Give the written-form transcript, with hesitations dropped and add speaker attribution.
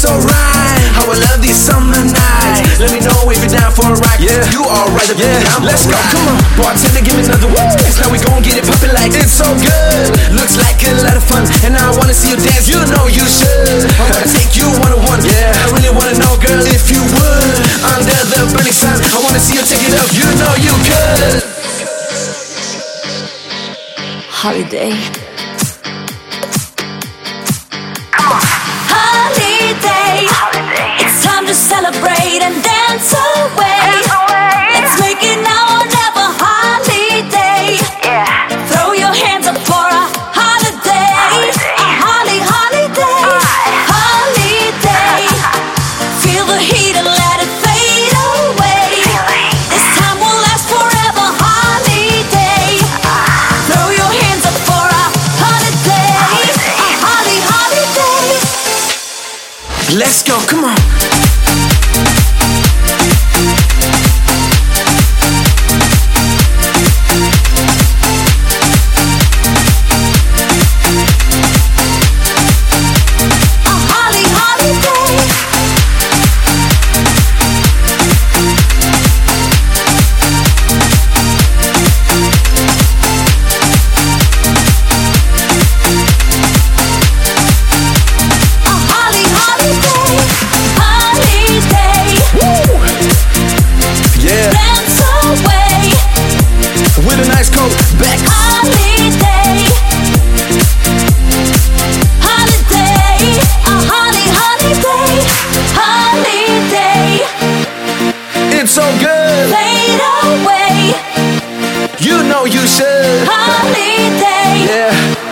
Speaker 1: so right. How I love these summer nights. Let me know if you're down for a ride. Yeah, you alright, yeah. Let's go, come on. Bartender, give me another one. Now we gon' get it poppin' like it's so good. Looks like a lot of fun, and I wanna see you dance. You know you should. I wanna take you one-on-one. Yeah, I really wanna know, girl, if you would. Under the burning sun, I wanna see you take it up. You know you could.
Speaker 2: Holiday. Holiday. It's time to celebrate and dance away. Let's make it now or never. Holiday. Throw your hands up for a holiday. A holiday. Holiday. Feel the heat and let it fade away. This time will last forever. Holiday. Throw your hands up for a holiday. A holiday.
Speaker 1: Let's go, come on. Back.
Speaker 2: Holiday. Holiday. A holiday. Holiday.
Speaker 1: It's so good.
Speaker 2: Fade away.
Speaker 1: You know you should.
Speaker 2: Holiday.
Speaker 1: Yeah.